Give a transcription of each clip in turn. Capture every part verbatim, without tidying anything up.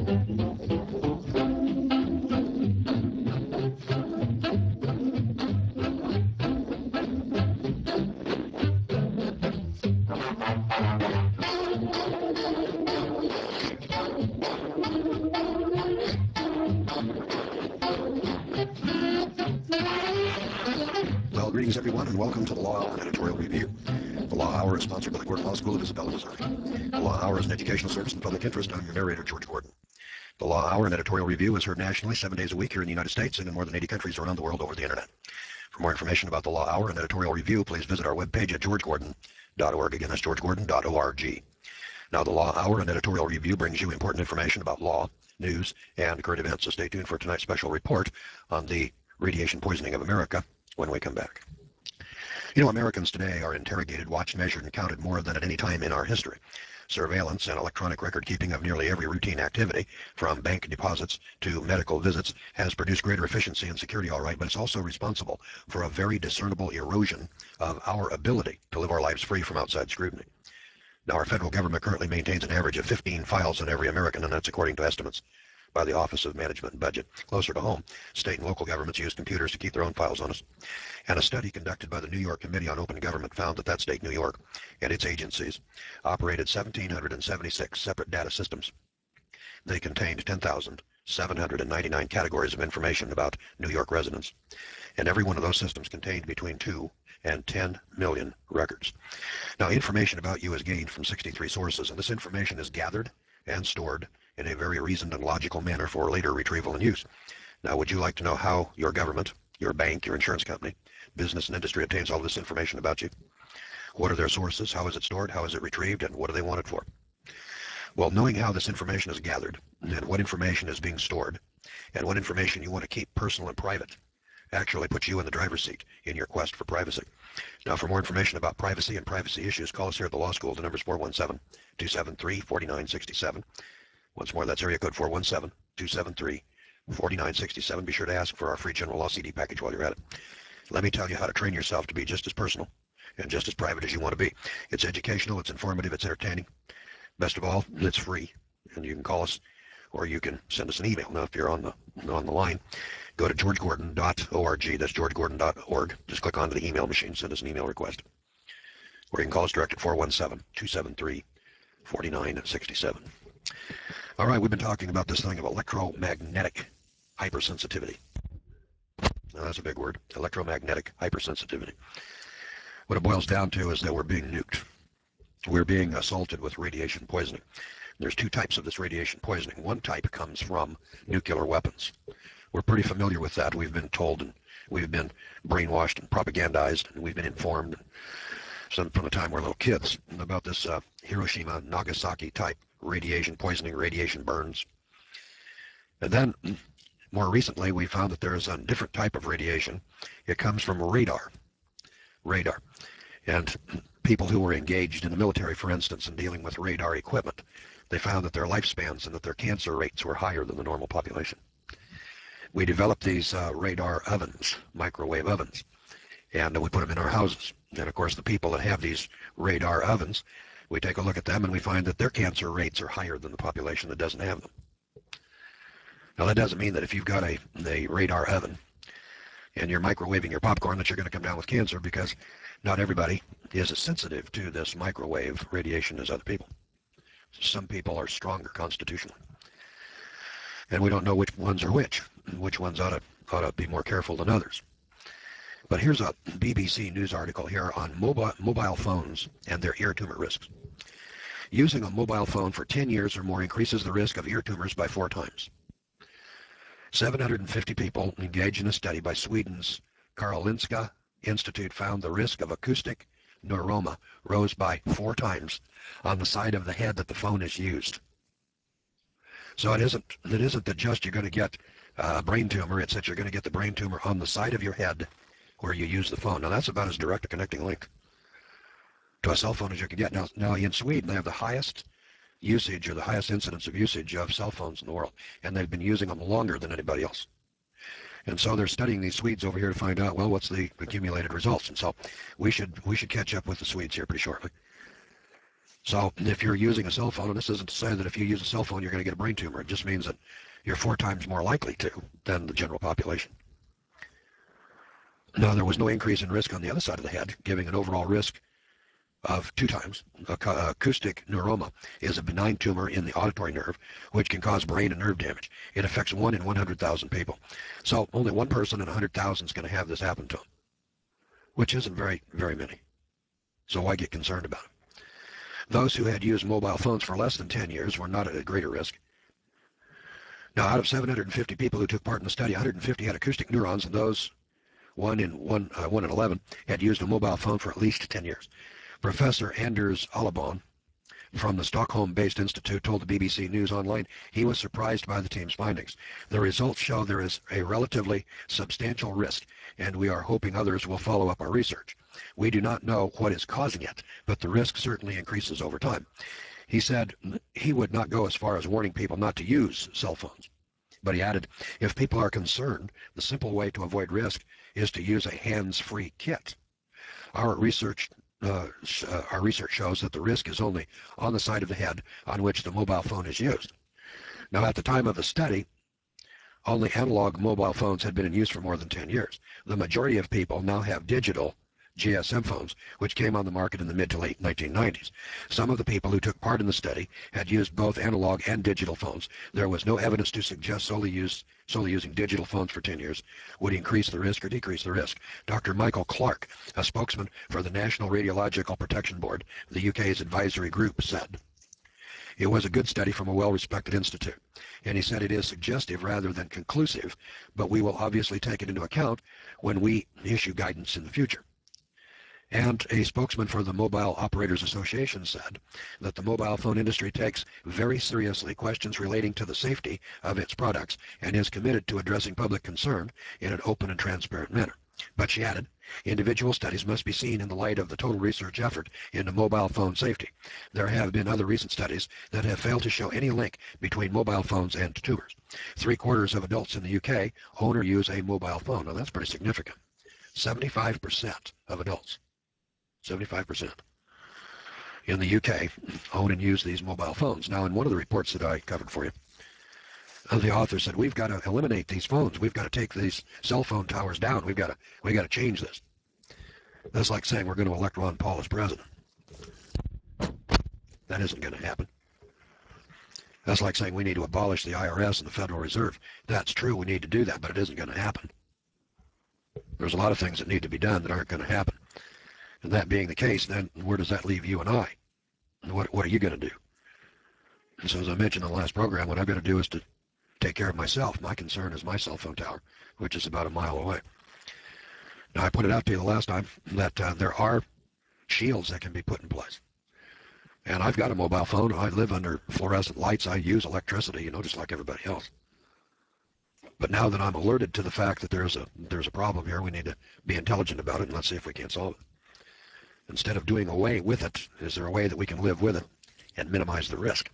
Well, greetings everyone, and welcome to the Law Hour Editorial Review. The Law Hour is sponsored by the Gordon Law School of Isabella, Missouri. The Law Hour is an educational service in the public interest. I'm your narrator, George Gordon. The Law Hour and Editorial Review is heard nationally seven days a week here in the United States and in more than eighty countries around the world over the internet. For more information about the Law Hour and Editorial Review, please visit our webpage at george gordon dot org. Again, that's george gordon dot org. Now, the Law Hour and Editorial Review brings you important information about law, news, and current events, so stay tuned for tonight's special report on the radiation poisoning of America when we come back. You know, Americans today are interrogated, watched, measured, and counted more than at any time in our history. Surveillance and electronic record-keeping of nearly every routine activity, from bank deposits to medical visits, has produced greater efficiency and security, all right, but it's also responsible for a very discernible erosion of our ability to live our lives free from outside scrutiny. Now, our federal government currently maintains an average of fifteen files on every American, and that's according to estimates by the Office of Management and Budget. Closer to home, state and local governments use computers to keep their own files on us. And a study conducted by the New York Committee on Open Government found that that state, New York, and its agencies operated one thousand seven hundred seventy-six separate data systems. They contained ten thousand seven hundred ninety-nine categories of information about New York residents. And every one of those systems contained between two and ten million records. Now, information about you is gained from sixty-three sources, and this information is gathered and stored in a very reasoned and logical manner for later retrieval and use. Now, would you like to know how your government, your bank, your insurance company, business and industry obtains all this information about you? What are their sources? How is it stored? How is it retrieved? And what do they want it for? Well, knowing how this information is gathered, and what information is being stored, and what information you want to keep personal and private, actually puts you in the driver's seat in your quest for privacy. Now, for more information about privacy and privacy issues, call us here at the law school. The number is four one seven, two seven three, four nine six seven. Once more, that's area code four one seven, two seven three, four nine six seven. Be sure to ask for our free general law C D package while you're at it. Let me tell you how to train yourself to be just as personal and just as private as you want to be. It's educational, it's informative, it's entertaining. Best of all, it's free, and you can call us or you can send us an email. Now, if you're on the on the line, go to george gordon dot org. That's george gordon dot org. Just click onto the email machine, send us an email request. Or you can call us direct at four one seven, two seven three, four nine six seven. All right, we've been talking about this thing of electromagnetic hypersensitivity. Now, that's a big word, electromagnetic hypersensitivity. What it boils down to is that we're being nuked. We're being assaulted with radiation poisoning. There's two types of this radiation poisoning. One type comes from nuclear weapons. We're pretty familiar with that. We've been told, and we've been brainwashed and propagandized, and we've been informed from the time we're little kids about this uh, Hiroshima, Nagasaki type radiation poisoning, radiation burns. And then, more recently, we found that there is a different type of radiation. It comes from radar. Radar. And people who were engaged in the military, for instance, in dealing with radar equipment, they found that their lifespans and that their cancer rates were higher than the normal population. We developed these uh, radar ovens, microwave ovens, and we put them in our houses. And of course, the people that have these radar ovens, we take a look at them and we find that their cancer rates are higher than the population that doesn't have them. Now, that doesn't mean that if you've got a, a radar oven and you're microwaving your popcorn that you're going to come down with cancer, because not everybody is as sensitive to this microwave radiation as other people. Some people are stronger constitutionally. And we don't know which ones are which, which ones ought to, ought to be more careful than others. But here's a B B C News article here on mobile, mobile phones and their ear tumor risks. Using a mobile phone for ten years or more increases the risk of ear tumors by four times. seven hundred fifty people engaged in a study by Sweden's Karolinska Institute found the risk of acoustic neuroma rose by four times on the side of the head that the phone is used. So it isn't, it isn't that just you're going to get a brain tumor, it's that you're going to get the brain tumor on the side of your head where you use the phone. Now, that's about as direct a connecting link to a cell phone as you can get. Now, now in Sweden, they have the highest usage or the highest incidence of usage of cell phones in the world, and they've been using them longer than anybody else. And so they're studying these Swedes over here to find out, well, what's the accumulated results? And so we should we should catch up with the Swedes here pretty shortly. So if you're using a cell phone, and this isn't to say that if you use a cell phone you're going to get a brain tumor, it just means that you're four times more likely to than the general population. Now, there was no increase in risk on the other side of the head, giving an overall risk of two times. Acoustic neuroma is a benign tumor in the auditory nerve, which can cause brain and nerve damage. It affects one in one hundred thousand people. So only one person in one hundred thousand is going to have this happen to them, which isn't very, very many. So why get concerned about it? Those who had used mobile phones for less than ten years were not at a greater risk. Now, out of seven hundred fifty people who took part in the study, one hundred fifty had acoustic neurons, and those one in one, uh, one in eleven had used a mobile phone for at least ten years. Professor Anders Alabon from the Stockholm-based institute told the B B C News Online he was surprised by the team's findings. The results show there is a relatively substantial risk, and we are hoping others will follow up our research. We do not know what is causing it, but the risk certainly increases over time. He said he would not go as far as warning people not to use cell phones. But he added, if people are concerned, the simple way to avoid risk is to use a hands-free kit. Our research Uh, uh, our research shows that the risk is only on the side of the head on which the mobile phone is used. Now, at the time of the study, only analog mobile phones had been in use for more than ten years. The majority of people now have digital G S M phones, which came on the market in the mid to late nineteen nineties. Some of the people who took part in the study had used both analog and digital phones. There was no evidence to suggest solely, use, solely using digital phones for ten years would increase the risk or decrease the risk. Doctor Michael Clark, a spokesman for the National Radiological Protection Board, the U K's advisory group, said, it was a good study from a well-respected institute, and he said it is suggestive rather than conclusive, but we will obviously take it into account when we issue guidance in the future. And a spokesman for the Mobile Operators Association said that the mobile phone industry takes very seriously questions relating to the safety of its products and is committed to addressing public concern in an open and transparent manner. But she added, individual studies must be seen in the light of the total research effort into mobile phone safety. There have been other recent studies that have failed to show any link between mobile phones and tumors. Three quarters of adults in the U K own or use a mobile phone. Now that's pretty significant. seventy-five percent of adults. seventy-five percent in the U K own and use these mobile phones. Now, in one of the reports that I covered for you, the author said, we've got to eliminate these phones. We've got to take these cell phone towers down. We've got to, we got to change this. That's like saying we're going to elect Ron Paul as president. That isn't going to happen. That's like saying we need to abolish the I R S and the Federal Reserve. That's true, we need to do that, but it isn't going to happen. There's a lot of things that need to be done that aren't going to happen. And that being the case, then where does that leave you and I? What, what are you going to do? And so as I mentioned in the last program, what I've got to do is to take care of myself. My concern is my cell phone tower, which is about a mile away. Now, I pointed out to you the last time that uh, there are shields that can be put in place. And I've got a mobile phone. I live under fluorescent lights. I use electricity, you know, just like everybody else. But now that I'm alerted to the fact that there's a there's a problem here, we need to be intelligent about it, and let's see if we can't solve it. Instead of doing away with it, is there a way that we can live with it and minimize the risk?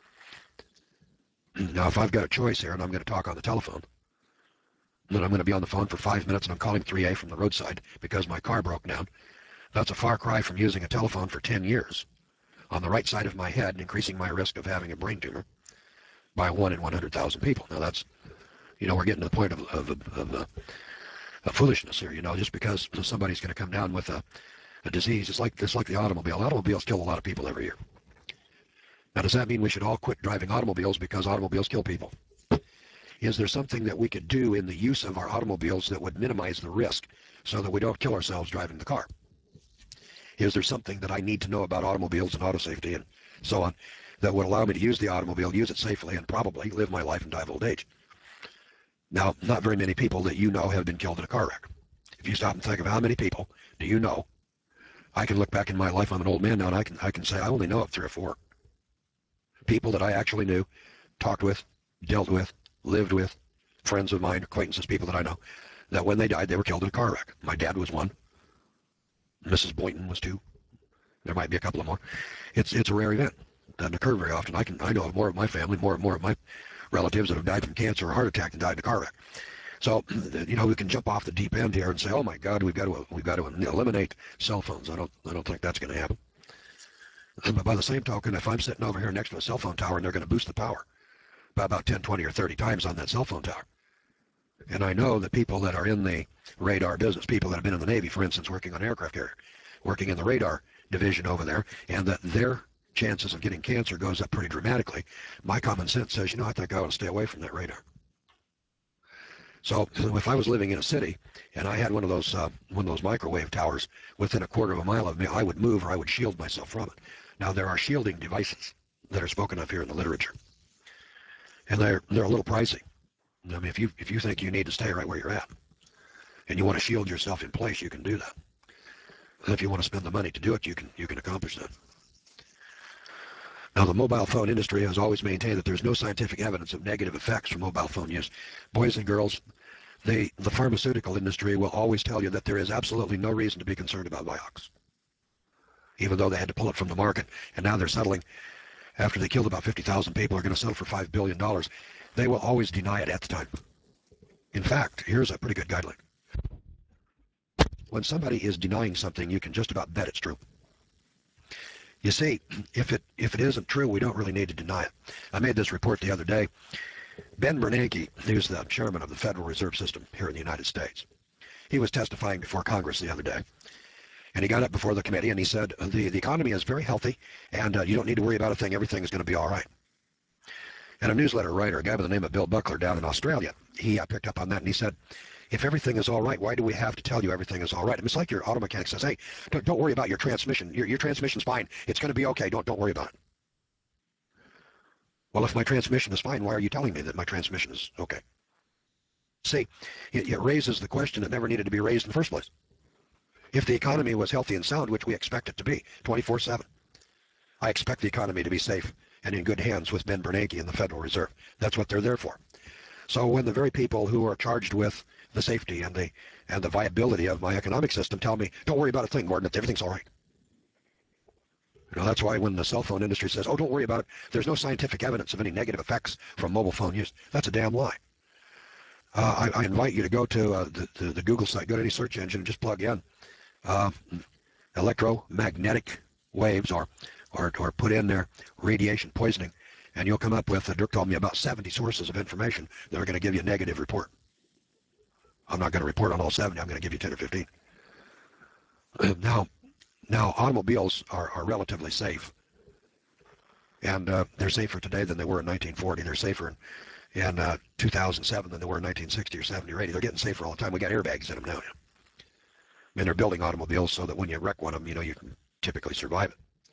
Now, if I've got a choice here and I'm going to talk on the telephone, then I'm going to be on the phone for five minutes and I'm calling three A from the roadside because my car broke down, that's a far cry from using a telephone for ten years on the right side of my head, increasing my risk of having a brain tumor by one in one hundred thousand people. Now, that's, you know, we're getting to the point of, of, of, of, uh, of foolishness here, you know, just because somebody's going to come down with a, a disease. It's like, it's like the automobile. Automobiles kill a lot of people every year. Now, does that mean we should all quit driving automobiles because automobiles kill people? Is there something that we could do in the use of our automobiles that would minimize the risk so that we don't kill ourselves driving the car? Is there something that I need to know about automobiles and auto safety and so on that would allow me to use the automobile, use it safely, and probably live my life and die of old age? Now, not very many people that you know have been killed in a car wreck. If you stop and think of how many people do you know, I can look back in my life. I'm an old man now, and I can I can say I only know of three or four people that I actually knew, talked with, dealt with, lived with, friends of mine, acquaintances, people that I know, that when they died, they were killed in a car wreck. My dad was one. Missus Boynton was two. There might be a couple of more. It's it's a rare event. It doesn't occur very often. I can I know of more of my family, more and more of my relatives that have died from cancer or heart attack than died in a car wreck. So, you know, we can jump off the deep end here and say, "Oh my God, we've got to we've got to eliminate cell phones." I don't I don't think that's going to happen. But by the same token, if I'm sitting over here next to a cell phone tower and they're going to boost the power by about ten, twenty, or thirty times on that cell phone tower, and I know that people that are in the radar business, people that have been in the Navy, for instance, working on aircraft carrier, working in the radar division over there, and that their chances of getting cancer goes up pretty dramatically, my common sense says, you know, I think I ought to stay away from that radar. So if I was living in a city and I had one of those uh, one of those microwave towers within a quarter of a mile of me, I would move or I would shield myself from it. Now there are shielding devices that are spoken of here in the literature, and they're they're a little pricey. I mean, if you if you think you need to stay right where you're at and you want to shield yourself in place, you can do that. And if you want to spend the money to do it, you can you can accomplish that. Now, the mobile phone industry has always maintained that there's no scientific evidence of negative effects from mobile phone use. Boys and girls, they, the pharmaceutical industry will always tell you that there is absolutely no reason to be concerned about Vioxx, even though they had to pull it from the market, and now they're settling. After they killed about fifty thousand people, are going to settle for five billion dollars. They will always deny it at the time. In fact, here's a pretty good guideline. When somebody is denying something, you can just about bet it's true. You see, if it if it isn't true, we don't really need to deny it. I made this report the other day. Ben Bernanke, who's the chairman of the Federal Reserve System here in the United States, he was testifying before Congress the other day. And he got up before the committee and he said, the, the economy is very healthy and uh, you don't need to worry about a thing. Everything is going to be all right. And a newsletter writer, a guy by the name of Bill Buckler down in Australia, he uh, picked up on that and he said, if everything is all right, why do we have to tell you everything is all right? I mean, it's like your auto mechanic says, hey, don't, don't worry about your transmission. Your, your transmission's fine. It's going to be okay. Don't, don't worry about it. Well, if my transmission is fine, why are you telling me that my transmission is okay? See, it, it raises the question that never needed to be raised in the first place. If the economy was healthy and sound, which we expect it to be, twenty-four seven, I expect the economy to be safe and in good hands with Ben Bernanke and the Federal Reserve. That's what they're there for. So when the very people who are charged with the safety and the and the viability of my economic system tell me, don't worry about a thing, Gordon, everything's all right. You know, that's why when the cell phone industry says, oh, don't worry about it, there's no scientific evidence of any negative effects from mobile phone use. That's a damn lie. Uh, I, I invite you to go to uh, the, the, the Google site, go to any search engine and just plug in uh, electromagnetic waves or, or, or put in there radiation poisoning, and you'll come up with, uh, Dirk told me, about seventy sources of information that are going to give you a negative report. I'm not going to report on all seventy. I'm going to give you ten or fifteen. Now, now automobiles are, are relatively safe, and uh, they're safer today than they were in nineteen forty. They're safer in, in uh, two thousand seven than they were in nineteen sixty or seventy or eighty. They're getting safer all the time. We got airbags in them now. And they're building automobiles so that when you wreck one of them, you know, you can typically survive it.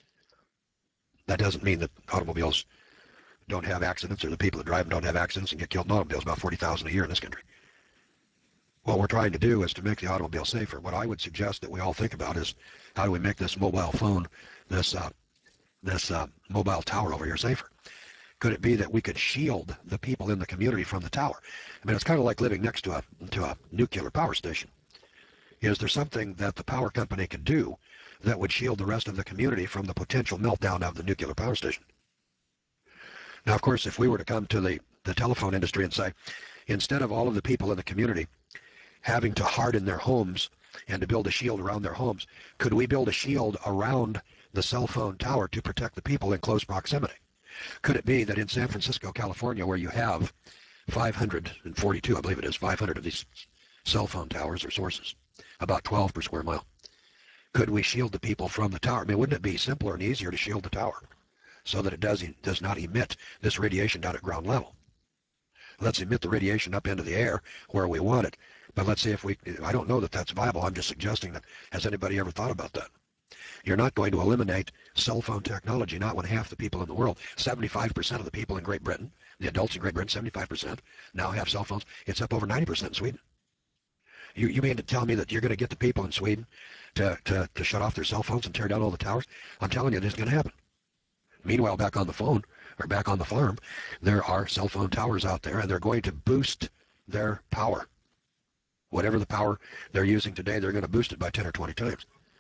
That doesn't mean that automobiles don't have accidents or the people that drive them don't have accidents and get killed in automobiles, about forty thousand a year in this country. What we're trying to do is to make the automobile safer. What I would suggest that we all think about is how do we make this mobile phone, this uh, this uh, mobile tower over here safer? Could it be that we could shield the people in the community from the tower? I mean, it's kind of like living next to a to a nuclear power station. Is there something that the power company could do that would shield the rest of the community from the potential meltdown of the nuclear power station? Now, of course, if we were to come to the, the telephone industry and say, instead of all of the people in the community having to harden their homes and to build a shield around their homes, could we build a shield around the cell phone tower to protect the people in close proximity? Could it be that in San Francisco, California, where you have five hundred forty-two, I believe it is, five hundred of these cell phone towers or sources, about twelve per square mile, could we shield the people from the tower? I mean, wouldn't it be simpler and easier to shield the tower so that it does, does not emit this radiation down at ground level? Let's emit the radiation up into the air where we want it. But let's see if we, I don't know that that's viable. I'm just suggesting that. Has anybody ever thought about that? You're not going to eliminate cell phone technology, not when half the people in the world, seventy-five percent of the people in Great Britain, the adults in Great Britain, seventy-five percent now have cell phones. It's up over ninety percent in Sweden. You, you mean to tell me that you're going to get the people in Sweden to, to, to shut off their cell phones and tear down all the towers? I'm telling you, this is going to happen. Meanwhile, back on the phone, or back on the farm, there are cell phone towers out there, and they're going to boost their power. Whatever the power they're using today, they're going to boost it by ten or twenty times.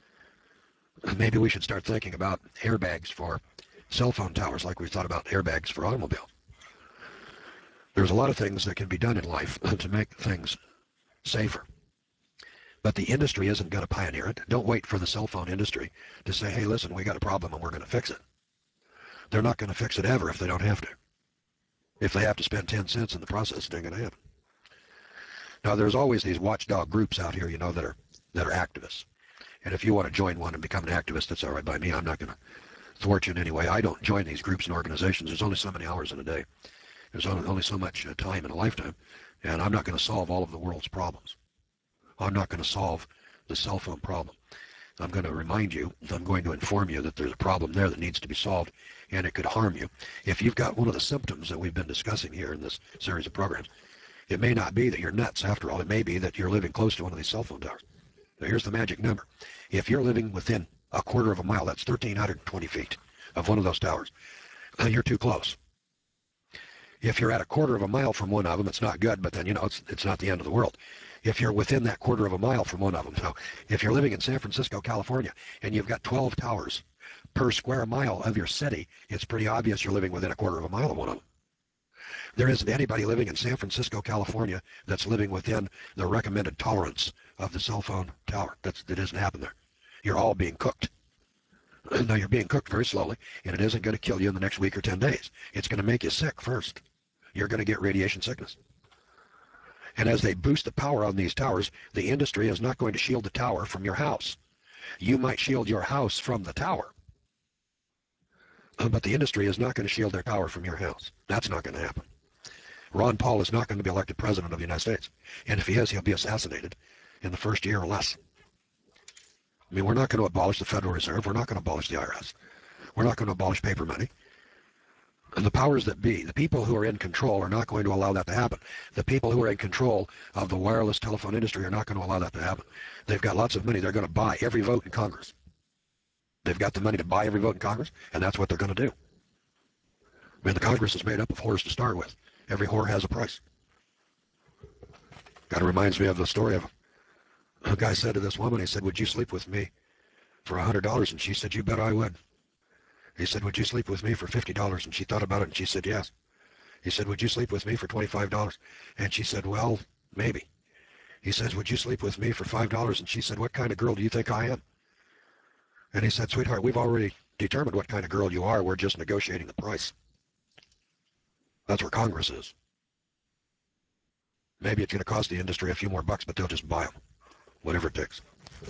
Maybe we should start thinking about airbags for cell phone towers like we thought about airbags for automobiles. There's a lot of things that can be done in life to make things safer. But the industry isn't going to pioneer it. Don't wait for the cell phone industry to say, hey, listen, we got a problem and we're going to fix it. They're not going to fix it ever if they don't have to. If they have to spend ten cents in the process, it ain't going to happen. Now, there's always these watchdog groups out here, you know, that are that are activists. And if you want to join one and become an activist, that's all right by me. I'm not going to thwart you in any way. I don't join these groups and organizations. There's only so many hours in a day. There's only, only so much uh, time in a lifetime. And I'm not going to solve all of the world's problems. I'm not going to solve the cell phone problem. I'm going to remind you, I'm going to inform you that there's a problem there that needs to be solved, and it could harm you. If you've got one of the symptoms that we've been discussing here in this series of programs, it may not be that you're nuts after all. It may be that you're living close to one of these cell phone towers. Now, here's the magic number. If you're living within a quarter of a mile, that's one thousand three hundred twenty feet of one of those towers, you're too close. If you're at a quarter of a mile from one of them, it's not good, but then, you know, it's, it's not the end of the world. If you're within that quarter of a mile from one of them, so if you're living in San Francisco, California, and you've got twelve towers per square mile of your city, it's pretty obvious you're living within a quarter of a mile of one of them. There isn't anybody living in San Francisco, California that's living within the recommended tolerance of the cell phone tower. That's, that doesn't happen there. You're all being cooked. Now, you're being cooked very slowly, and it isn't going to kill you in the next week or ten days. It's going to make you sick first. You're going to get radiation sickness. And as they boost the power on these towers, the industry is not going to shield the tower from your house. You might shield your house from the tower, but the industry is not going to shield their tower from your house. That's not going to happen. Ron Paul is not going to be elected president of the United States. And if he is, he'll be assassinated in the first year or less. I mean, we're not going to abolish the Federal Reserve. We're not going to abolish the I R S. We're not going to abolish paper money. And the powers that be, the people who are in control, are not going to allow that to happen. The people who are in control of the wireless telephone industry are not going to allow that to happen. They've got lots of money. They're going to buy every vote in Congress. They've got the money to buy every vote in Congress, and that's what they're going to do. I mean, the Congress is made up of whores to start with. Every whore has a price. Kind of reminds me of the story of a guy said to this woman, he said, would you sleep with me for one hundred dollars? And she said, you bet I would. He said, would you sleep with me for fifty dollars? And she thought about it, and she said, yes. He said, would you sleep with me for twenty-five dollars? And she said, well, maybe. He says, would you sleep with me for five dollars? And she said, what kind of girl do you think I am? And he said, sweetheart, we've already determined what kind of girl you are. We're just negotiating the price. That's where Congress is. Maybe it's going to cost the industry a few more bucks, but they'll just buy them, whatever it takes.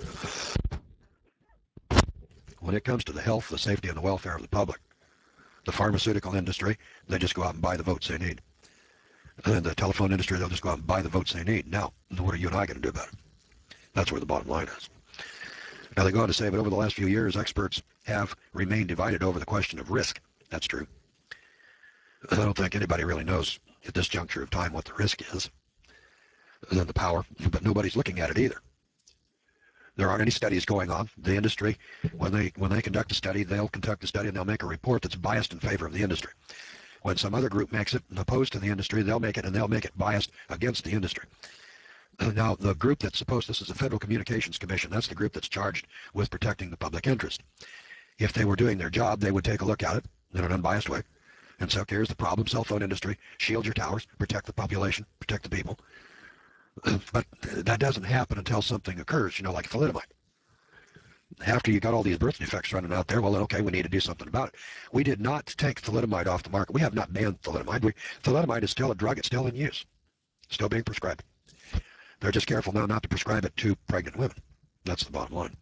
When it comes to the health, the safety, and the welfare of the public, the pharmaceutical industry, they just go out and buy the votes they need. And the telephone industry, they'll just go out and buy the votes they need. Now, what are you and I going to do about it? That's where the bottom line is. Now, they go on to say, but over the last few years, experts have remained divided over the question of risk. That's true. I don't think anybody really knows at this juncture of time what the risk is, and then the power, but nobody's looking at it either. There aren't any studies going on. The industry, when they when they conduct a study, they'll conduct a study and they'll make a report that's biased in favor of the industry. When some other group makes it opposed to the industry, they'll make it and they'll make it biased against the industry. Now, the group that's supposed, this is the Federal Communications Commission, that's the group that's charged with protecting the public interest. If they were doing their job, they would take a look at it in an unbiased way and say, okay, here's the problem, cell phone industry, shield your towers, protect the population, protect the people. But that doesn't happen until something occurs, you know, like thalidomide. After you got all these birth defects running out there, well, then, okay, we need to do something about it. We did not take thalidomide off the market. We have not banned thalidomide. We, thalidomide is still a drug. It's still in use, still being prescribed. They're just careful now not to prescribe it to pregnant women. That's the bottom line.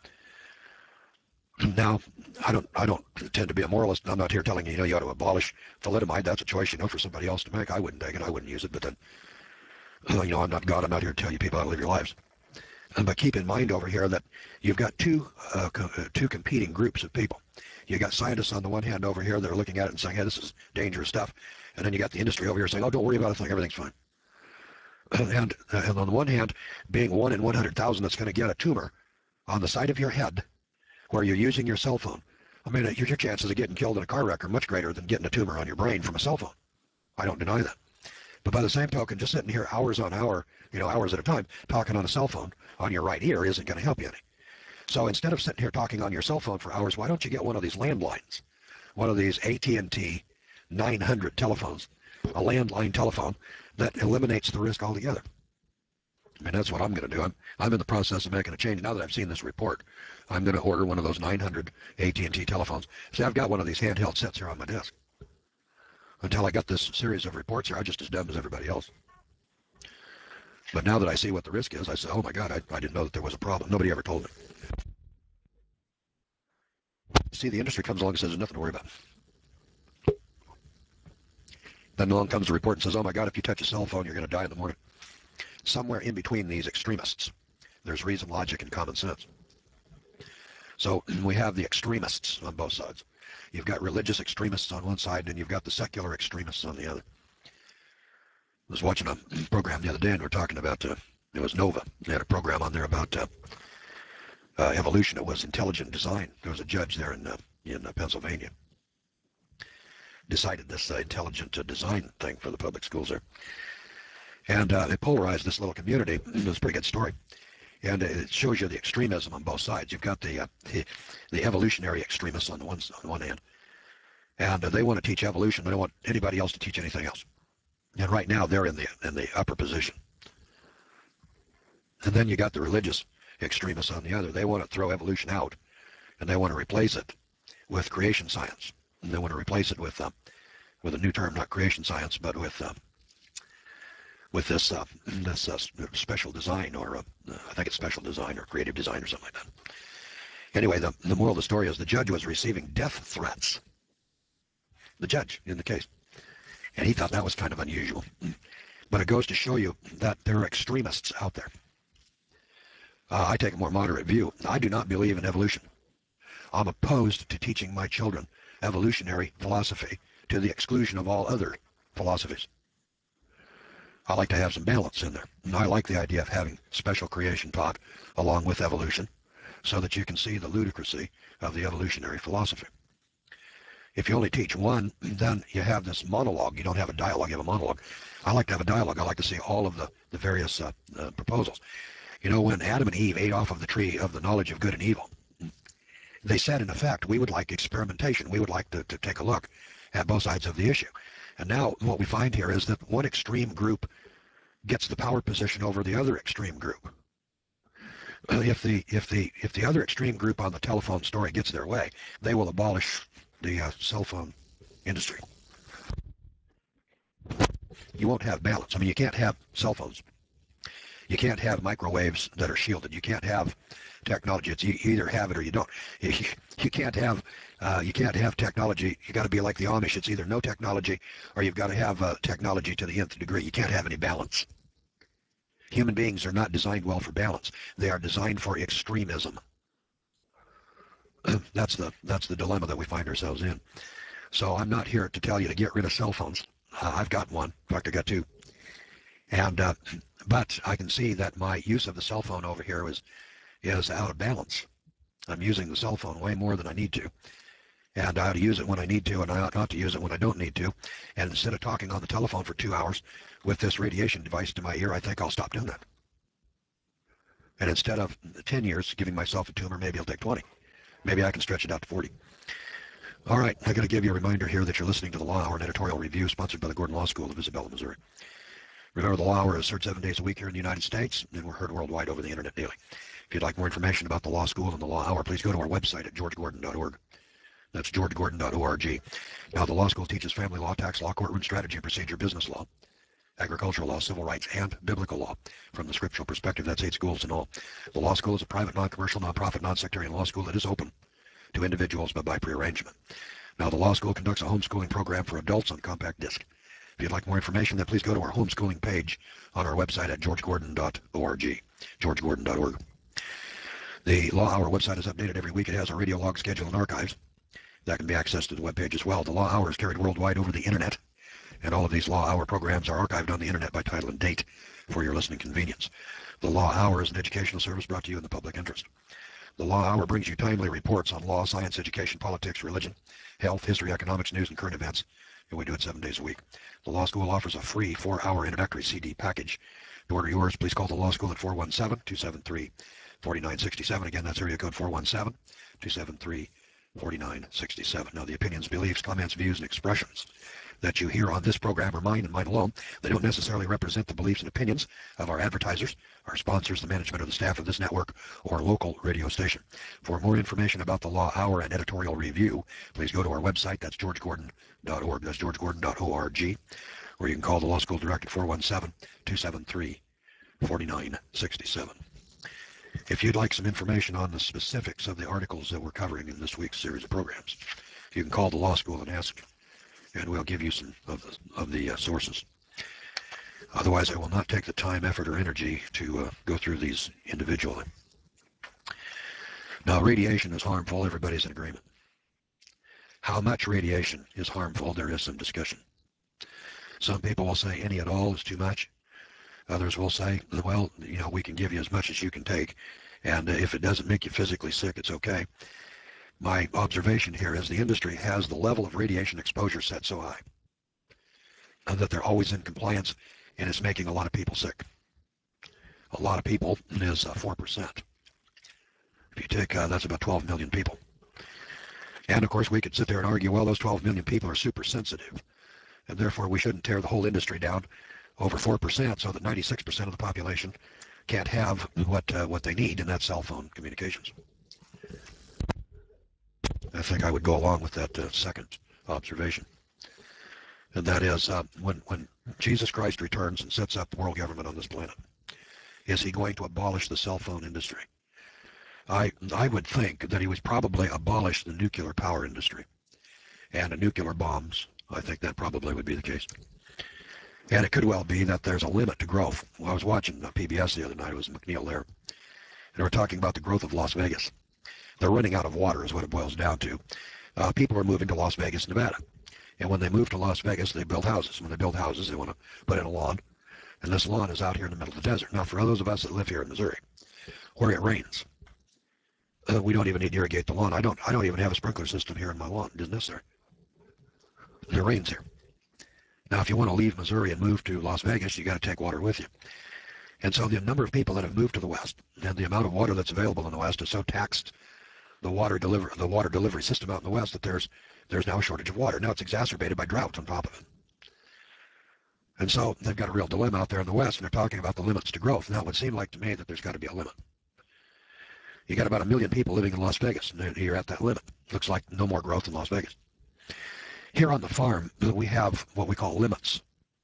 Now, I don't, I don't tend to be a moralist. I'm not here telling you, you know, you ought to abolish thalidomide. That's a choice, you know, for somebody else to make. I wouldn't take it. I wouldn't use it. But then, you know, I'm not God. I'm not here to tell you people how to live your lives. But keep in mind over here that you've got two uh, co two competing groups of people. You got scientists on the one hand over here that are looking at it and saying, hey, this is dangerous stuff. And then you got the industry over here saying, oh, don't worry about it, everything's fine. And, uh, and on the one hand, being one in one hundred thousand that's going to get a tumor on the side of your head where you're using your cell phone. I mean, your, your chances of getting killed in a car wreck are much greater than getting a tumor on your brain from a cell phone. I don't deny that. But by the same token, just sitting here hours on hour, you know, hours at a time, talking on a cell phone on your right ear isn't going to help you any. So instead of sitting here talking on your cell phone for hours, why don't you get one of these landlines, one of these A T and T nine hundred telephones, a landline telephone that eliminates the risk altogether. I mean, that's what I'm going to do. I'm, I'm in the process of making a change. Now that I've seen this report, I'm going to order one of those nine hundred A T and T telephones. See, I've got one of these handheld sets here on my desk. Until I got this series of reports here, I was just as dumb as everybody else. But now that I see what the risk is, I say, oh my God, I, I didn't know that there was a problem. Nobody ever told me. See, the industry comes along and says there's nothing to worry about. Then along comes the report and says, oh my God, if you touch a cell phone, you're going to die in the morning. Somewhere in between these extremists, there's reason, logic, and common sense. So we have the extremists on both sides. You've got religious extremists on one side, and you've got the secular extremists on the other. I was watching a program the other day, and we were talking about, uh, it was Nova. They had a program on there about uh, uh, evolution. It was intelligent design. There was a judge there in, uh, in uh, Pennsylvania. Decided this uh, intelligent uh, design thing for the public schools there. And uh, it polarized this little community. It was a pretty good story. And it shows you the extremism on both sides. You've got the uh, the, the evolutionary extremists on the one on one hand, and uh, they want to teach evolution. They don't want anybody else to teach anything else. And right now they're in the in the upper position. And then you got the religious extremists on the other. They want to throw evolution out, and they want to replace it with creation science. And they want to replace it with uh, with a new term, not creation science, but with uh, with this uh, this uh, special design, or uh, I think it's special design or creative design or something like that. Anyway, the, the moral of the story is the judge was receiving death threats. The judge in the case. And he thought that was kind of unusual. But it goes to show you that there are extremists out there. Uh, I take a more moderate view. I do not believe in evolution. I'm opposed to teaching my children evolutionary philosophy to the exclusion of all other philosophies. I like to have some balance in there. And I like the idea of having special creation taught along with evolution so that you can see the ludicrousy of the evolutionary philosophy. If you only teach one, then you have this monologue. You don't have a dialogue, you have a monologue. I like to have a dialogue. I like to see all of the, the various uh, uh, proposals. You know, when Adam and Eve ate off of the tree of the knowledge of good and evil, they said, in effect, we would like experimentation. We would like to, to take a look at both sides of the issue. And now what we find here is that one extreme group gets the power position over the other extreme group. Uh, if the if the if the other extreme group on the telephone story gets their way, they will abolish the uh, cell phone industry. You won't have balance. I mean, you can't have cell phones. You can't have microwaves that are shielded. You can't have technology. It's you either have it or you don't. You, you can't have uh, you can't have technology. You got to be like the Amish. It's either no technology or you've got to have uh, technology to the nth degree. You can't have any balance. Human beings are not designed well for balance. They are designed for extremism. that's the that's the dilemma that we find ourselves in. So I'm not here to tell you to get rid of cell phones. Uh, I've got one. In fact, I got two. And uh, but I can see that my use of the cell phone over here is is out of balance. I'm using the cell phone way more than I need to. And I ought to use it when I need to, and I ought not to use it when I don't need to. And instead of talking on the telephone for two hours with this radiation device to my ear, I think I'll stop doing that. And instead of ten years giving myself a tumor, maybe I'll take twenty. Maybe I can stretch it out to forty. All right, I got to give you a reminder here that you're listening to the Law Hour, an editorial review sponsored by the Gordon Law School of Isabella, Missouri. Remember, the Law Hour is heard seven days a week here in the United States, and we're heard worldwide over the internet daily. If you'd like more information about the Law School and the Law Hour, please go to our website at george gordon dot org. That's george gordon dot org. Now, the Law School teaches family law, tax law, courtroom strategy and procedure, business law, agricultural law, civil rights, and biblical law. From the scriptural perspective, that's eight schools in all. The Law School is a private, non-commercial, non-profit, non-sectarian law school that is open to individuals, but by prearrangement. Now, the Law School conducts a homeschooling program for adults on compact disc. If you'd like more information, then please go to our homeschooling page on our website at george gordon dot org. george gordon dot org. The Law Hour website is updated every week. It has a radio log schedule and archives that can be accessed to the webpage as well. The Law Hour is carried worldwide over the internet, and all of these Law Hour programs are archived on the internet by title and date for your listening convenience. The Law Hour is an educational service brought to you in the public interest. The Law Hour brings you timely reports on law, science, education, politics, religion, health, history, economics, news, and current events, and we do it seven days a week. The Law School offers a free four-hour introductory C D package. To order yours, please call the Law School at four one seven, two seven three, four nine six seven. Again, that's area code four one seven, two seven three, four nine six seven. Now, the opinions, beliefs, comments, views, and expressions that you hear on this program are mine and mine alone. They don't necessarily represent the beliefs and opinions of our advertisers, our sponsors, the management, or the staff of this network or local radio station. For more information about the Law Hour and editorial review, please go to our website. That's george gordon dot org. That's george gordon dot org. Or you can call the Law School Direct at four one seven, two seven three, four nine six seven. If you'd like some information on the specifics of the articles that we're covering in this week's series of programs, you can call the law school and ask, and we'll give you some of the, of the uh, sources. Otherwise, I will not take the time, effort, or energy to uh, go through these individually. Now, radiation is harmful. Everybody's in agreement. How much radiation is harmful? There is some discussion. Some people will say any at all is too much. Others will say, well, you know, we can give you as much as you can take, and if it doesn't make you physically sick, it's okay. My observation here is the industry has the level of radiation exposure set so high that they're always in compliance, and it's making a lot of people sick. A lot of people is uh, four percent. If you take, uh, that's about twelve million people. And of course, we could sit there and argue, well, those twelve million people are super sensitive, and therefore we shouldn't tear the whole industry down over four percent so that ninety-six percent of the population can't have what uh, what they need, and that's cell phone communications. I think I would go along with that uh, second observation. And that is, uh, when, when Jesus Christ returns and sets up world government on this planet, is he going to abolish the cell phone industry? I, I would think that he would probably abolish the nuclear power industry and the nuclear bombs. I think that probably would be the case. And it could well be that there's a limit to growth. Well, I was watching P B S the other night. It was McNeil there. And they were talking about the growth of Las Vegas. They're running out of water is what it boils down to. Uh, people are moving to Las Vegas, Nevada. And when they move to Las Vegas, they build houses. When they build houses, they want to put in a lawn. And this lawn is out here in the middle of the desert. Now, for those of us that live here in Missouri, where it rains, uh, we don't even need to irrigate the lawn. I don't I don't even have a sprinkler system here in my lawn. It isn't necessary. It rains here. Now, if you want to leave Missouri and move to Las Vegas, you got to take water with you. And so the number of people that have moved to the West and the amount of water that's available in the West has so taxed the water deliver the water delivery system out in the West that there's there's now a shortage of water. Now it's exacerbated by drought on top of it. And so they've got a real dilemma out there in the West, and they're talking about the limits to growth. Now, it would seem like to me that there's got to be a limit. You got about a million people living in Las Vegas, and you're at that limit. Looks like no more growth in Las Vegas. Here on the farm, we have what we call limits.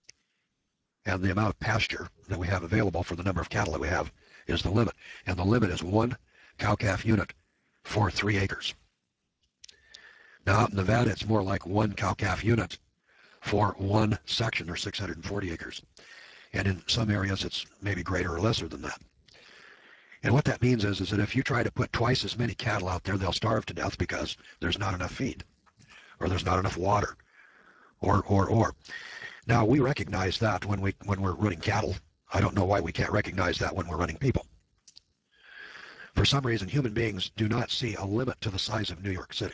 And the amount of pasture that we have available for the number of cattle that we have is the limit. And the limit is one cow-calf unit for three acres. Now, out in Nevada, it's more like one cow-calf unit for one section, or six hundred forty acres. And in some areas, it's maybe greater or lesser than that. And what that means is, is that if you try to put twice as many cattle out there, they'll starve to death because there's not enough feed, or there's not enough water, or, or, or. Now, we recognize that when, we, when we're running cattle. I don't know why we can't recognize that when we're running people. For some reason, human beings do not see a limit to the size of New York City.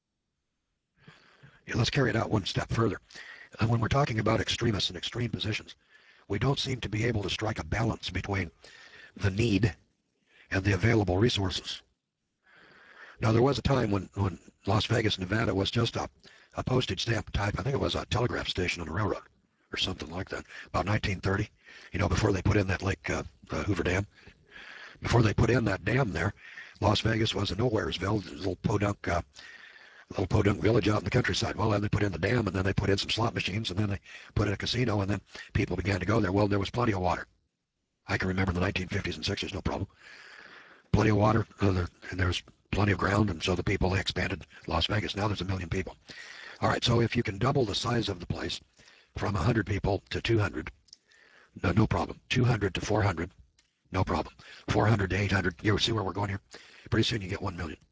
Yeah, let's carry it out one step further. And when we're talking about extremists and extreme positions, we don't seem to be able to strike a balance between the need and the available resources. Now, there was a time when, when Las Vegas, Nevada was just a, a postage stamp type. I think it was a telegraph station on the railroad or something like that, about nineteen thirty, you know, before they put in that Lake uh, uh, Hoover Dam. Before they put in that dam there, Las Vegas was a nowheresville, a little podunk, uh, little podunk village out in the countryside. Well, then they put in the dam, and then they put in some slot machines, and then they put in a casino, and then people began to go there. Well, there was plenty of water. I can remember the nineteen fifties and sixties, no problem. Plenty of water, uh, there, and there's plenty of ground, and so the people, they expanded Las Vegas. Now there's a million people. All right, so if you can double the size of the place from one hundred people to two hundred, no, no problem. two hundred to four hundred, no problem. four hundred to eight hundred, you see where we're going here? Pretty soon you get one million.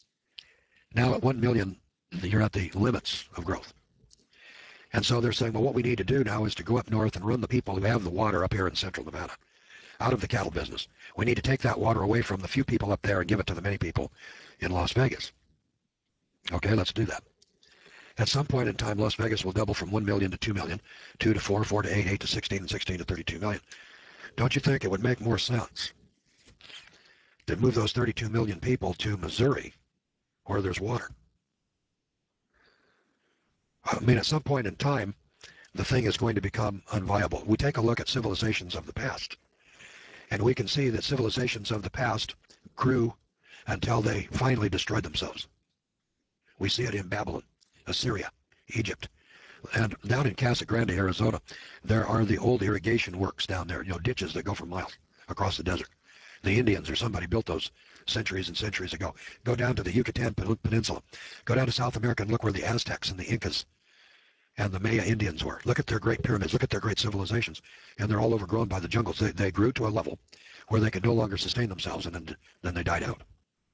Now at one million, you're at the limits of growth. And so they're saying, well, what we need to do now is to go up north and run the people who have the water up here in central Nevada out of the cattle business. We need to take that water away from the few people up there and give it to the many people in Las Vegas. Okay, let's do that. At some point in time, Las Vegas will double from one million to two million, two to four, four to eight, eight to sixteen, and sixteen to thirty-two million. Don't you think it would make more sense to move those thirty-two million people to Missouri, where there's water? I mean, at some point in time, the thing is going to become unviable. We take a look at civilizations of the past, and we can see that civilizations of the past grew until they finally destroyed themselves. We see it in Babylon, Assyria, Egypt, and down in Casa Grande, Arizona, there are the old irrigation works down there, you know, ditches that go for miles across the desert. The Indians or somebody built those centuries and centuries ago. Go down to the Yucatan Peninsula. Go down to South America and look where the Aztecs and the Incas and the Maya Indians were. Look at their great pyramids. Look at their great civilizations. And they're all overgrown by the jungles. They, they grew to a level where they could no longer sustain themselves, and then, then they died out.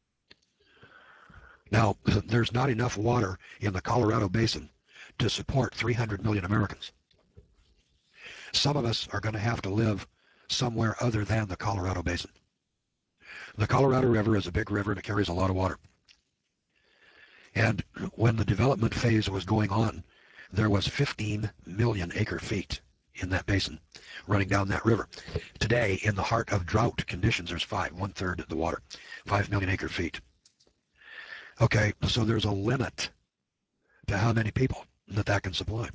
Now, there's not enough water in the Colorado Basin to support three hundred million Americans. Some of us are going to have to live somewhere other than the Colorado Basin. The Colorado River is a big river and it carries a lot of water. And when the development phase was going on, there was fifteen million acre feet in that basin running down that river. Today, in the heart of drought conditions, there's five, one-third of the water, five million acre feet. Okay, so there's a limit to how many people that that can supply.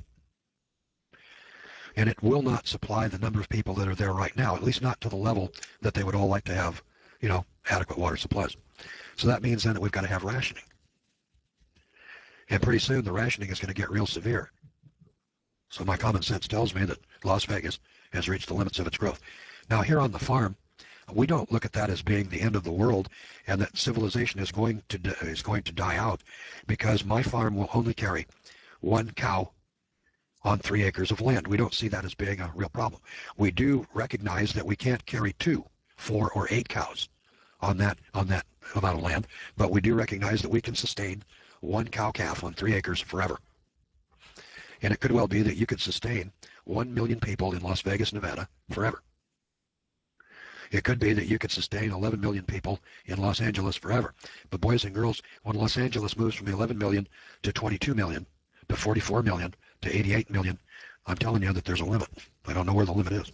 And it will not supply the number of people that are there right now, at least not to the level that they would all like to have, you know, adequate water supplies. So that means then that we've got to have rationing. And pretty soon the rationing is going to get real severe. So my common sense tells me that Las Vegas has reached the limits of its growth. Now here on the farm, we don't look at that as being the end of the world and that civilization is going to is going to die out, because my farm will only carry one cow on three acres of land. We don't see that as being a real problem. We do recognize that we can't carry two, four, or eight cows on that on that amount of land, but we do recognize that we can sustain one cow-calf on three acres forever. And it could well be that you could sustain one million people in Las Vegas, Nevada forever. It could be that you could sustain eleven million people in Los Angeles forever. But boys and girls, when Los Angeles moves from eleven million to twenty-two million to forty-four million to eighty-eight million, I'm telling you that there's a limit. I don't know where the limit is,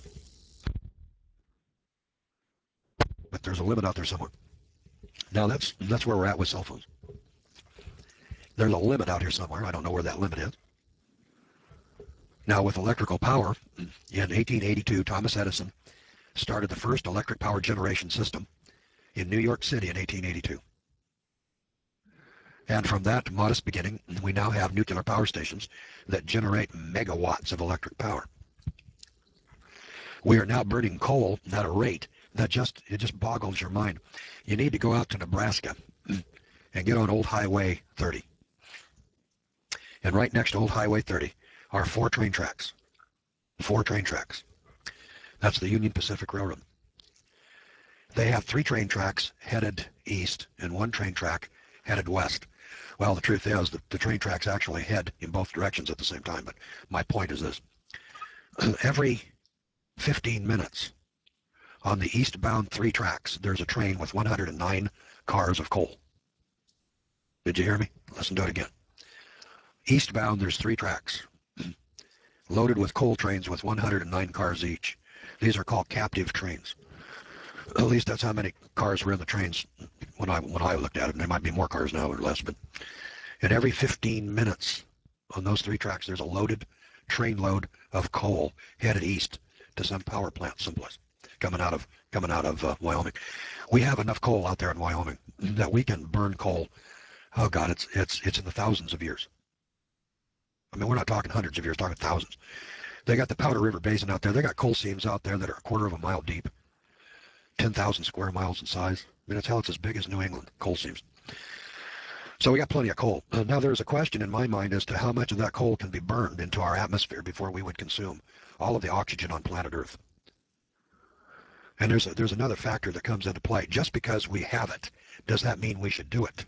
but there's a limit out there somewhere. Now that's that's where we're at with cell phones. There's a limit out here somewhere. I don't know where that limit is. Now with electrical power, in eighteen eighty-two, Thomas Edison started the first electric power generation system in New York City in eighteen eighty-two. And from that modest beginning, we now have nuclear power stations that generate megawatts of electric power. We are now burning coal at a rate that just it just boggles your mind. You need to go out to Nebraska and get on Old Highway thirty. And right next to Old Highway thirty are four train tracks. Four train tracks. That's the Union Pacific Railroad. They have three train tracks headed east and one train track headed west. Well, the truth is that the train tracks actually head in both directions at the same time, but my point is this. Every fifteen minutes on the eastbound three tracks, there's a train with one hundred nine cars of coal. Did you hear me? Listen to it again. Eastbound, there's three tracks loaded with coal trains with one hundred nine cars each. These are called captive trains. At least that's how many cars were in the trains when I when I looked at them. There might be more cars now or less, but at every fifteen minutes on those three tracks, there's a loaded train load of coal headed east to some power plant someplace coming out of coming out of uh, Wyoming. We have enough coal out there in Wyoming that we can burn coal. Oh God, it's it's it's in the thousands of years. I mean, we're not talking hundreds of years, talking thousands. They got the Powder River Basin out there. They got coal seams out there that are a quarter of a mile deep, ten thousand square miles in size. I mean, it's hell, it's as big as New England, coal seams. So we got plenty of coal. Uh, now there's a question in my mind as to how much of that coal can be burned into our atmosphere before we would consume all of the oxygen on planet Earth. And there's a, there's another factor that comes into play. Just because we have it, does that mean we should do it?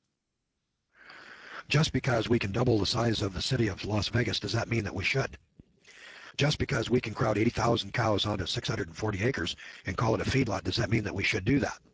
Just because we can double the size of the city of Las Vegas, does that mean that we should? Just because we can crowd eighty thousand cows onto six hundred forty acres and call it a feedlot, does that mean that we should do that?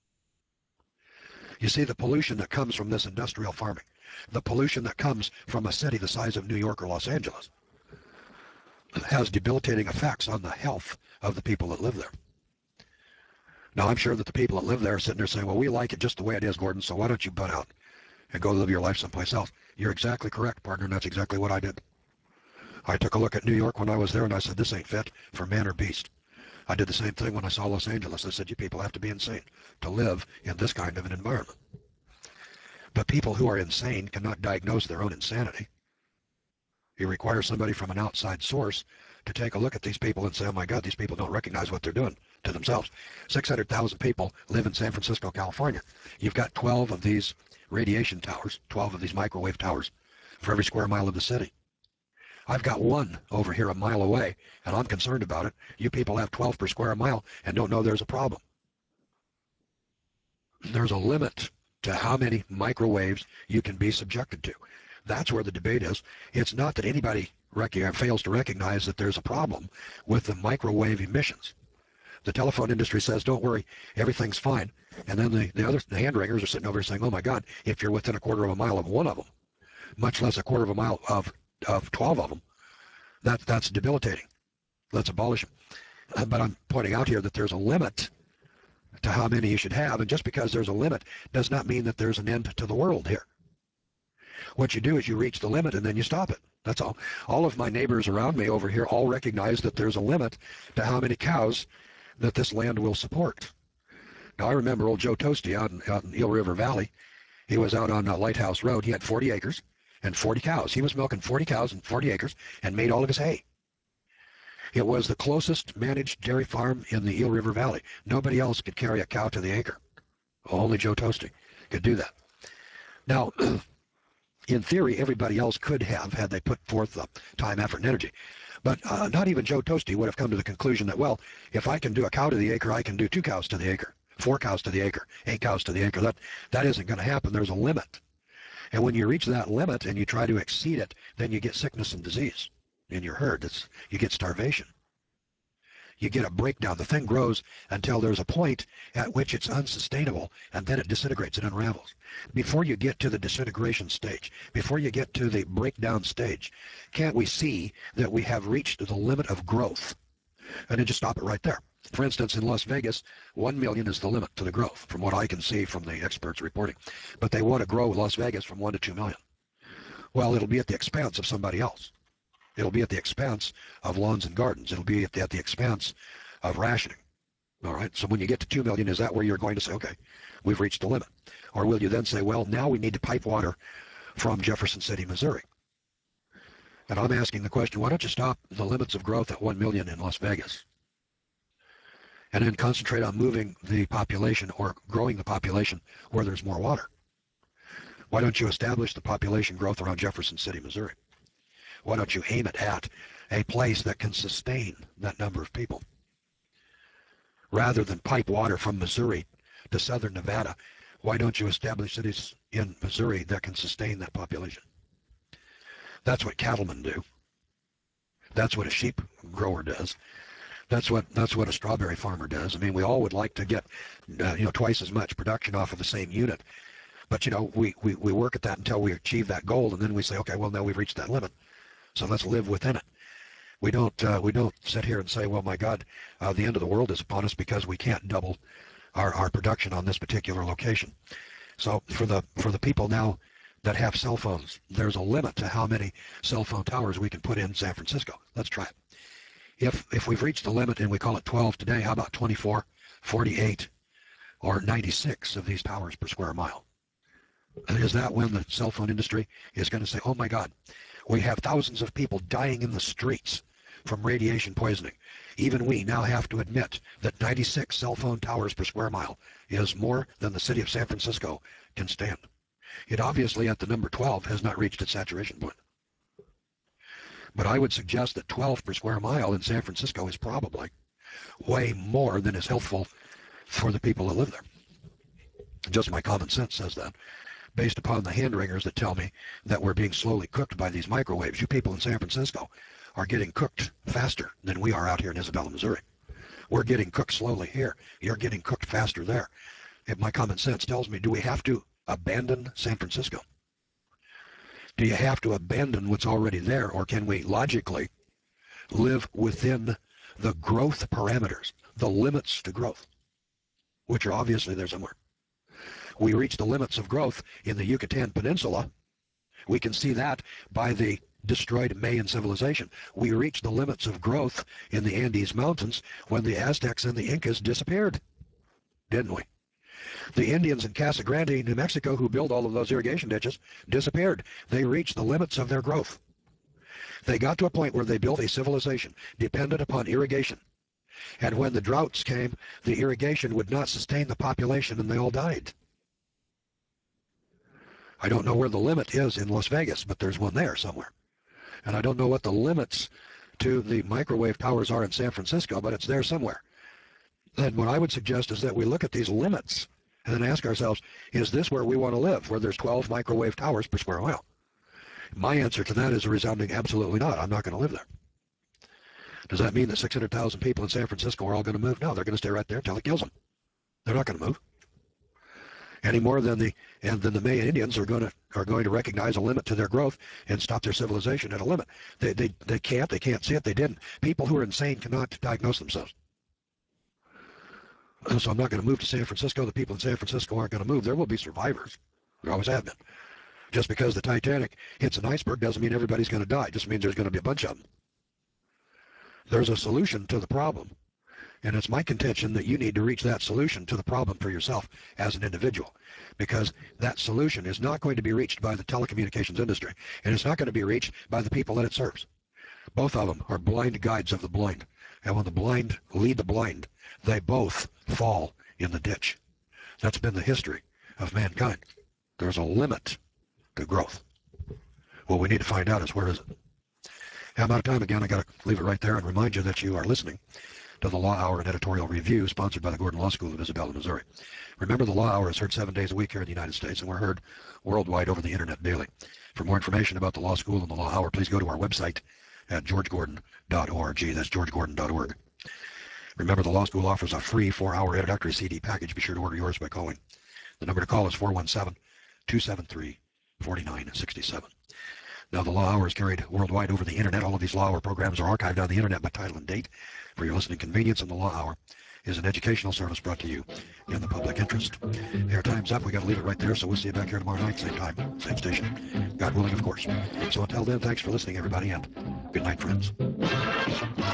You see, the pollution that comes from this industrial farming, the pollution that comes from a city the size of New York or Los Angeles, has debilitating effects on the health of the people that live there. Now, I'm sure that the people that live there are sitting there saying, well, we like it just the way it is, Gordon, so why don't you butt out? and go live your life someplace else. You're exactly correct, partner, and that's exactly what I did. I took a look at New York when I was there, and I said, this ain't fit for man or beast. I did the same thing when I saw Los Angeles. I said, you people have to be insane to live in this kind of an environment. But people who are insane cannot diagnose their own insanity. You require somebody from an outside source to take a look at these people and say, oh my God, these people don't recognize what they're doing to themselves. six hundred thousand people live in San Francisco, California. You've got twelve of these radiation towers, twelve of these microwave towers for every square mile of the city. I've got one over here a mile away, and I'm concerned about it. You people have twelve per square mile and don't know there's a problem. There's a limit to how many microwaves you can be subjected to. That's where the debate is. It's not that anybody rec- fails to recognize that there's a problem with the microwave emissions. The telephone industry says, don't worry, everything's fine. And then the, the other the hand wringers are sitting over here saying, oh my God, if you're within a quarter of a mile of one of them, much less a quarter of a mile of, of twelve of them, that, that's debilitating. Let's abolish them. Uh, but I'm pointing out here that there's a limit to how many you should have. And just because there's a limit does not mean that there's an end to the world here. What you do is you reach the limit and then you stop it. That's all. All of my neighbors around me over here all recognize that there's a limit to how many cows that this land will support. Now, I remember old Joe Toasty out in, out in Eel River Valley. He was out on uh, Lighthouse Road. He had forty acres and forty cows. He was milking forty cows and forty acres and made all of his hay. It was the closest managed dairy farm in the Eel River Valley. Nobody else could carry a cow to the acre. Only Joe Toasty could do that. Now, in theory, everybody else could have, had they put forth the time, effort, and energy. But uh, not even Joe Toasty would have come to the conclusion that, well, if I can do a cow to the acre, I can do two cows to the acre, four cows to the acre, eight cows to the acre. That, that isn't going to happen. There's a limit. And when you reach that limit and you try to exceed it, then you get sickness and disease in your herd. It's, you get starvation. You get a breakdown. The thing grows until there's a point at which it's unsustainable, and then it disintegrates and unravels. Before you get to the disintegration stage, before you get to the breakdown stage, can't we see that we have reached the limit of growth? And then just stop it right there. For instance, in Las Vegas, one million is the limit to the growth, from what I can see from the experts reporting. But they want to grow Las Vegas from one to two million. Well, it'll be at the expense of somebody else. It'll be at the expense of lawns and gardens. It'll be at the, at the expense of rationing. All right, so when you get to two million, is that where you're going to say, okay, we've reached the limit? Or will you then say, well, now we need to pipe water from Jefferson City, Missouri? And I'm asking the question, why don't you stop the limits of growth at one million in Las Vegas? And then concentrate on moving the population or growing the population where there's more water. Why don't you establish the population growth around Jefferson City, Missouri? Why don't you aim it at a place that can sustain that number of people? Rather than pipe water from Missouri to southern Nevada, why don't you establish cities in Missouri that can sustain that population? That's what cattlemen do. That's what a sheep grower does. That's what that's what a strawberry farmer does. I mean, we all would like to get uh, you know twice as much production off of the same unit. But you know, we, we, we work at that until we achieve that goal, and then we say, okay, well, now we've reached that limit. So let's live within it. We don't uh, we don't sit here and say, well, my God, uh, the end of the world is upon us because we can't double our, our production on this particular location. So for the for the people now that have cell phones, there's a limit to how many cell phone towers we can put in San Francisco. Let's try it. If if we've reached the limit and we call it twelve today, how about twenty-four, forty-eight, or ninety-six of these towers per square mile? Is that when the cell phone industry is going to say, oh my God, we have thousands of people dying in the streets from radiation poisoning. Even we now have to admit that ninety-six cell phone towers per square mile is more than the city of San Francisco can stand. It obviously at the number twelve has not reached its saturation point. But I would suggest that twelve per square mile in San Francisco is probably way more than is healthful for the people that live there. Just my common sense says that, based upon the hand wringers that tell me that we're being slowly cooked by these microwaves. You people in San Francisco are getting cooked faster than we are out here in Isabella, Missouri. We're getting cooked slowly here. You're getting cooked faster there. If my common sense tells me, do we have to abandon San Francisco? Do you have to abandon what's already there, or can we logically live within the growth parameters, the limits to growth, which are obviously there somewhere? We reached the limits of growth in the Yucatan Peninsula. We can see that by the destroyed Mayan civilization. We reached the limits of growth in the Andes Mountains when the Aztecs and the Incas disappeared, didn't we? The Indians in Casa Grande, New Mexico, who built all of those irrigation ditches, disappeared. They reached the limits of their growth. They got to a point where they built a civilization dependent upon irrigation. And when the droughts came, the irrigation would not sustain the population and they all died. I don't know where the limit is in Las Vegas, but there's one there somewhere. And I don't know what the limits to the microwave towers are in San Francisco, but it's there somewhere. And what I would suggest is that we look at these limits and then ask ourselves, is this where we want to live, where there's twelve microwave towers per square mile? My answer to that is a resounding absolutely not. I'm not going to live there. Does that mean that six hundred thousand people in San Francisco are all going to move? No, they're going to stay right there until it kills them. They're not going to move. Any more than the and than the Mayan Indians are going to are going to recognize a limit to their growth and stop their civilization at a limit. They they they can't. They can't see it. They didn't. People who are insane cannot diagnose themselves. So I'm not going to move to San Francisco. The people in San Francisco aren't going to move. There will be survivors. There always have been. Just because the Titanic hits an iceberg doesn't mean everybody's going to die. It just means there's going to be a bunch of them. There's a solution to the problem. And it's my contention that you need to reach that solution to the problem for yourself as an individual, because that solution is not going to be reached by the telecommunications industry, and it's not going to be reached by the people that it serves. Both of them are blind guides of the blind, and when the blind lead the blind, they both fall in the ditch. That's been the history of mankind. There's a limit to growth. What we need to find out is, where is it? I'm out of time again. I got to leave it right there and remind you that you are listening to the Law Hour and Editorial Review, sponsored by the Gordon Law School of Isabella, Missouri. Remember, the Law Hour is heard seven days a week here in the United States, and we're heard worldwide over the internet daily. For more information about the Law School and the Law Hour, please go to our website at george gordon dot org. That's george gordon dot org. Remember, the Law School offers a free four-hour introductory C D package. Be sure to order yours by calling. The number to call is four one seven, two seven three, four nine six seven. Now, the Law Hour is carried worldwide over the internet. All of these Law Hour programs are archived on the internet by title and date for your listening convenience, and the Law Hour is an educational service brought to you in the public interest. Our time's up. We got to leave it right there, so we'll see you back here tomorrow night, same time, same station. God willing, of course. So until then, thanks for listening, everybody, and good night, friends.